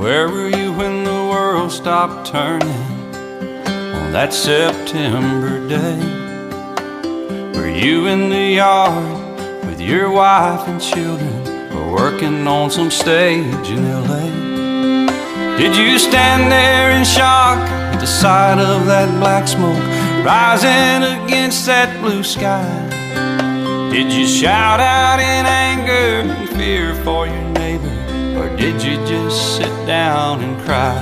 Where were you when the world stopped turning on that September day? Were you in the yard with your wife and children, or working on some stage in L.A.? Did you stand there in shock at the sight of that black smoke rising against that blue sky? Did you shout out in anger and fear for your neighbor, or did you just sit down and cry?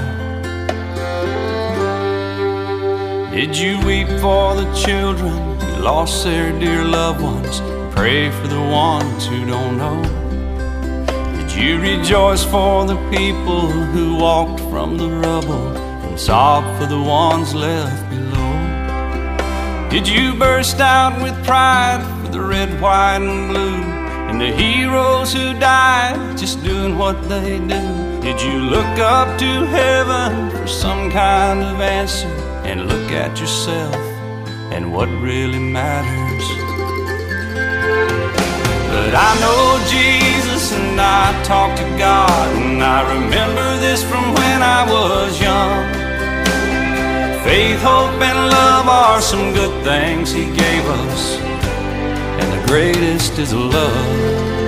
Did you weep for the children who lost their dear loved ones, pray for the ones who don't know? Did you rejoice for the people who walked from the rubble and sob for the ones left below? Did you burst out with pride for the red, white, and blue, and the heroes who died just doing what they do? Did you look up to heaven for some kind of answer, and look at yourself and what really matters? But I know Jesus and I talk to God, and I remember this from when I was young. Faith, hope, and love are some good things He gave us, and the greatest is love.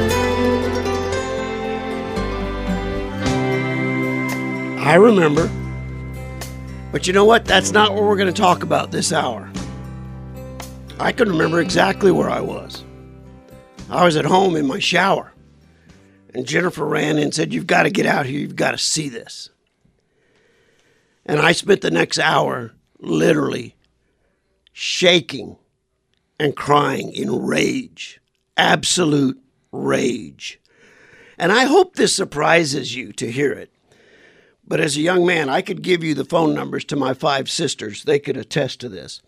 I remember. But you know what? That's not what we're going to talk about this hour. I can remember exactly where I was. I was at home in my shower, and Jennifer ran in and said, "You've got to get out here. You've got to see this." And I spent the next hour literally shaking and crying in rage, absolute rage. And I hope this surprises you to hear it. But as a young man, I could give you the phone numbers to my 5 sisters. They could attest to this.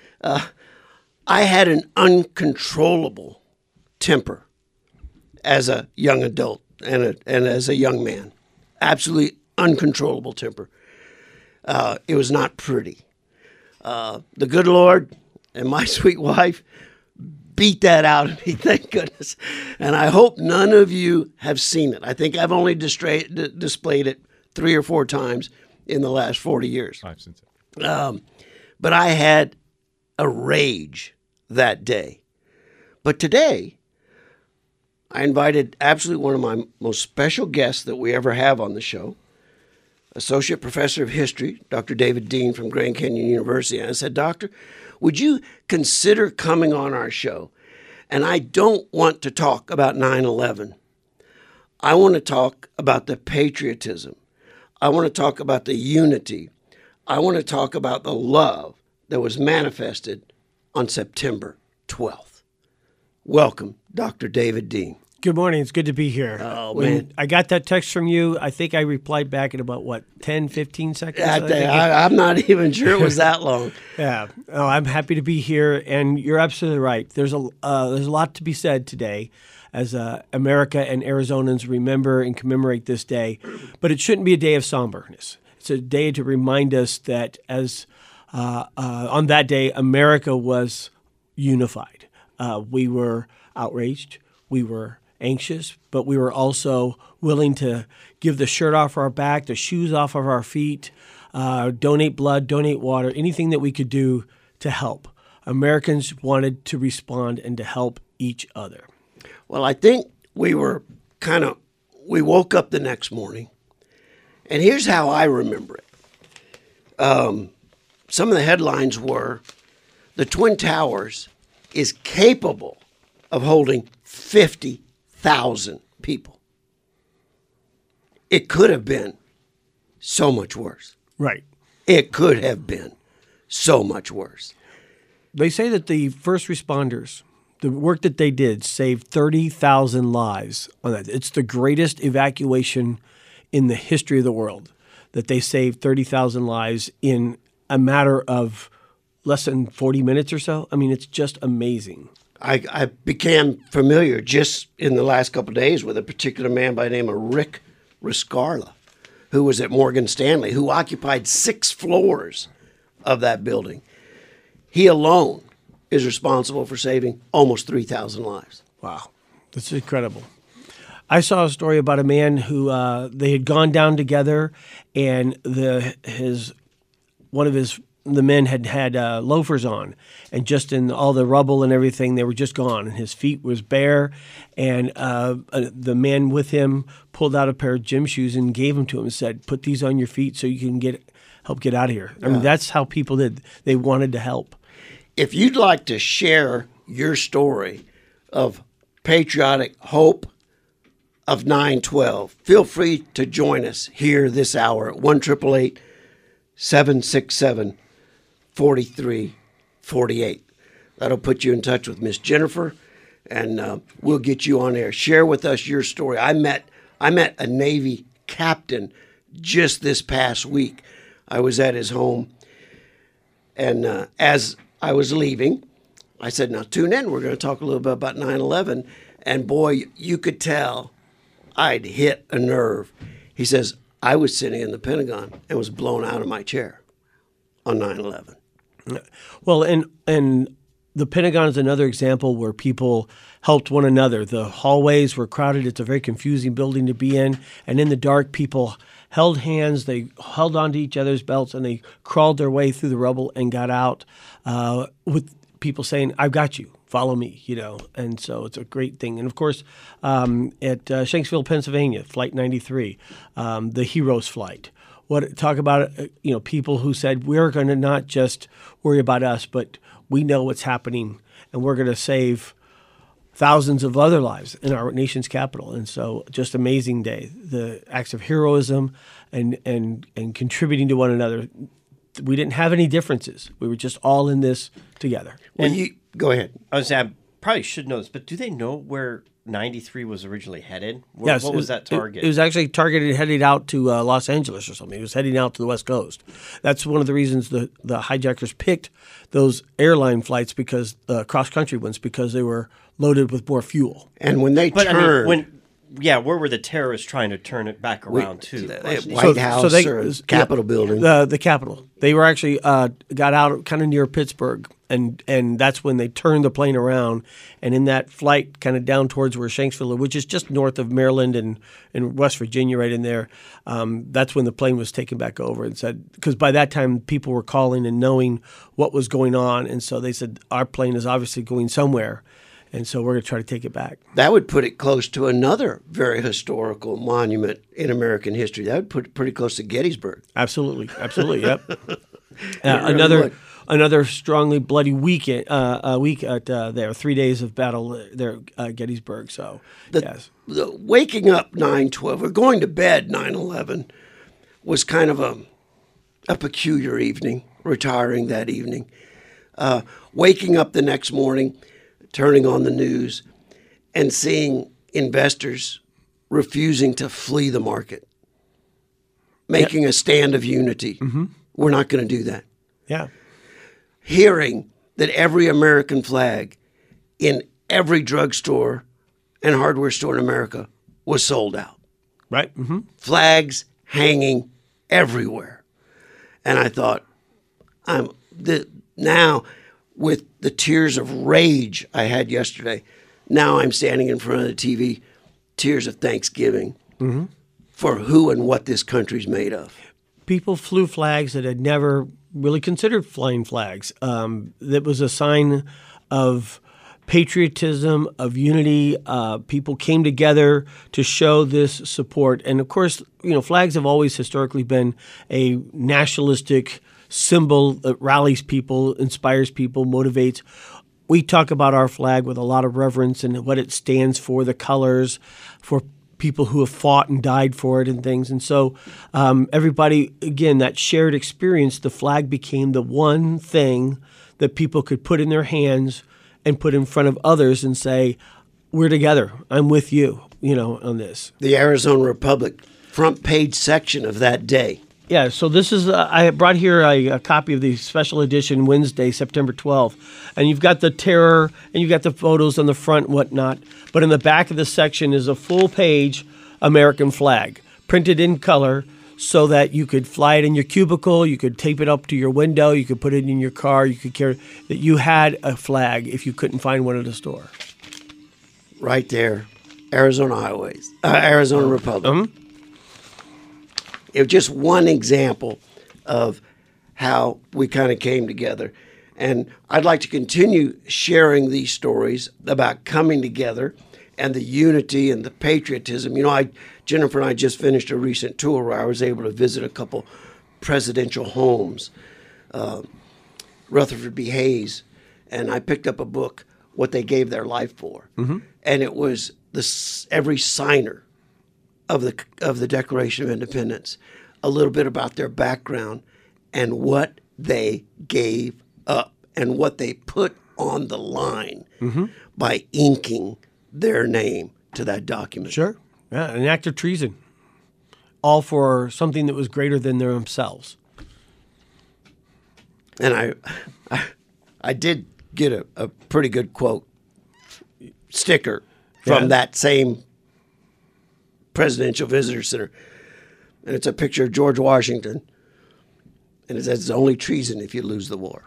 I had an uncontrollable temper as a young adult and as a young man. Absolutely uncontrollable temper. It was not pretty. The good Lord and my sweet wife beat that out of me, thank goodness. And I hope none of you have seen it. I think I've only displayed it 3 or 4 times in the last 40 years. I've seen it. But I had a rage that day. But today, I invited absolutely one of my most special guests that we ever have on the show, Associate Professor of History, Dr. David Dean from Grand Canyon University. And I said, "Doctor, would you consider coming on our show?" And I don't want to talk about 9/11. I want to talk about the patriotism. I want to talk about the unity. I want to talk about the love that was manifested on September 12th. Welcome, Dr. David Dean. Good morning. It's good to be here. Oh, when man. I got that text from you, I think I replied back in about, 10, 15 seconds? I'm not even sure it was that long. Yeah. Oh, I'm happy to be here, and you're absolutely right. There's a lot to be said today as America and Arizonans remember and commemorate this day. But it shouldn't be a day of somberness. It's a day to remind us that on that day, America was unified. We were outraged. We were anxious, but we were also willing to give the shirt off our back, the shoes off of our feet, donate blood, donate water, anything that we could do to help. Americans wanted to respond and to help each other. Well, I think we woke up the next morning, and here's how I remember it. Some of the headlines were, the Twin Towers is capable of holding 50,000 people. It could have been so much worse. Right. It could have been so much worse. They say that the first responders, the work that they did, saved 30,000 lives on that. It's the greatest evacuation in the history of the world, that they saved 30,000 lives in a matter of less than 40 minutes or so. I mean, it's just amazing. I became familiar just in the last couple of days with a particular man by the name of Rick Riscarla, who was at Morgan Stanley, who occupied 6 floors of that building. He alone is responsible for saving almost 3,000 lives. Wow. That's incredible. I saw a story about a man who they had gone down together, and one of the men had loafers on, and just in all the rubble and everything, they were just gone, and his feet was bare, and the man with him pulled out a pair of gym shoes and gave them to him and said, "Put these on your feet so you can help get out of here." I mean, that's how people did. They wanted to help. If you'd like to share your story of patriotic hope of 9/12, feel free to join us here this hour at 1-888-767-4348. That'll put you in touch with Miss Jennifer, and we'll get you on air. Share with us your story. I met a Navy captain just this past week. I was at his home, and as I was leaving, I said, "Now tune in. We're going to talk a little bit about 9/11." And boy, you could tell I'd hit a nerve. He says, "I was sitting in the Pentagon and was blown out of my chair on 9/11." Well, and the Pentagon is another example where people helped one another. The hallways were crowded. It's a very confusing building to be in. And in the dark, people held hands. They held onto each other's belts, and they crawled their way through the rubble and got out with people saying, "I've got you. Follow me," and so it's a great thing. And of course, at Shanksville, Pennsylvania, Flight 93, the Heroes Flight. Talk about people who said, we're going to not just worry about us, but we know what's happening, and we're going to save thousands of other lives in our nation's capital. And so just amazing day. The acts of heroism and contributing to one another. We didn't have any differences. We were just all in this together. Well, go ahead. I was saying, I probably should know this, but do they know where 93 was originally headed? Yes, what was that target? It was actually targeted headed out to Los Angeles or something. It was heading out to the West Coast. That's one of the reasons the hijackers picked those airline flights, because cross-country ones, because they were loaded with more fuel. And when they turned... where were the terrorists trying to turn it back around to? White House or Capitol building? The Capitol. They were actually got out kind of near Pittsburgh, and that's when they turned the plane around. And in that flight kind of down towards where Shanksville, which is just north of Maryland and West Virginia, right in there, that's when the plane was taken back over and said, because by that time people were calling and knowing what was going on. And so they said, our plane is obviously going somewhere. And so we're going to try to take it back. That would put it close to another very historical monument in American history. That would put it pretty close to Gettysburg. Absolutely, yep. Another strongly bloody week at there. 3 days of battle there at Gettysburg. So yes, the waking up 9/12 or going to bed 9/11 was kind of a peculiar evening. Retiring that evening, waking up the next morning, turning on the news and seeing investors refusing to flee the market, making a stand of unity. Mm-hmm. We're not going to do that. Yeah. Hearing that every American flag in every drugstore and hardware store in America was sold out. Right. Mm-hmm. Flags hanging everywhere. And I thought, now, with the tears of rage I had yesterday, now I'm standing in front of the TV, tears of thanksgiving for who and what this country's made of. People flew flags that had never really considered flying flags. That was a sign of patriotism, of unity. People came together to show this support. And of course, flags have always historically been a nationalistic symbol that rallies people, inspires people, motivates. We talk about our flag with a lot of reverence and what it stands for, the colors, for people who have fought and died for it and things. And so everybody, again, that shared experience, the flag became the one thing that people could put in their hands and put in front of others and say, we're together. I'm with you, on this. The Arizona Republic, front page section of that day. Yeah, so this is, I brought here a copy of the special edition Wednesday, September 12th. And you've got the terror, and you've got the photos on the front and whatnot. But in the back of the section is a full-page American flag, printed in color so that you could fly it in your cubicle, you could tape it up to your window, you could put it in your car, you could carry, that you had a flag if you couldn't find one at a store. Right there Arizona Highways, Arizona Republic. It was just one example of how we kind of came together. And I'd like to continue sharing these stories about coming together and the unity and the patriotism. You know, Jennifer and I just finished a recent tour where I was able to visit a couple presidential homes, Rutherford B. Hayes, and I picked up a book, What They Gave Their Life For. And it was every signer of the Declaration of Independence, a little bit about their background and what they gave up and what they put on the line by inking their name to that document. Sure. Yeah, an act of treason. All for something that was greater than themselves. And I did get a pretty good quote sticker from that same Presidential Visitor Center. And it's a picture of George Washington. And it says, it's only treason if you lose the war.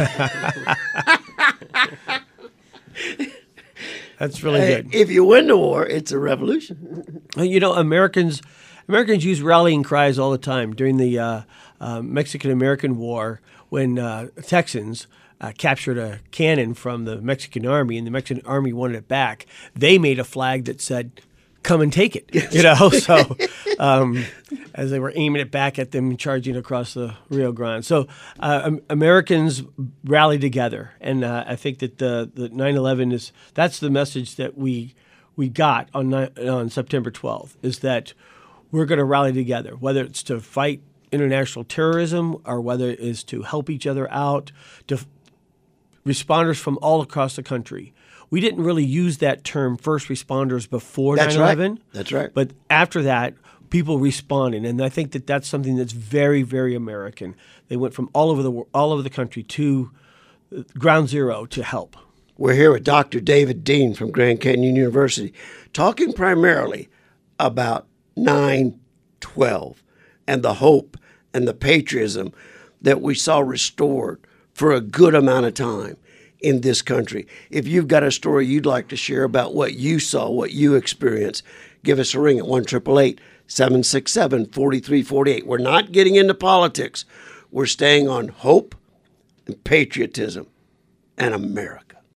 That's really good. If you win the war, it's a revolution. You know, Americans use rallying cries all the time. During the Mexican-American War, when Texans captured a cannon from the Mexican army, and the Mexican army wanted it back, they made a flag that said, "Come and take it." You know, so as they were aiming it back at them, charging across the Rio Grande. So Americans rally together, and I think that the 9/11 that's the message that we got on September 12th, is that we're going to rally together, whether it's to fight international terrorism or whether it is to help each other out, to responders from all across the country. We didn't really use that term first responders before 9/11. That's right. But after that, people responded, and I think that that's something that's very, very American. They went from all over the country to ground zero to help. We're here with Dr. David Dean from Grand Canyon University, talking primarily about 9/12 and the hope and the patriotism that we saw restored for a good amount of time in this country. If you've got a story you'd like to share about what you saw, what you experienced, give us a ring at 1-888-767-4348. We're not getting into politics. We're staying on hope and patriotism and America.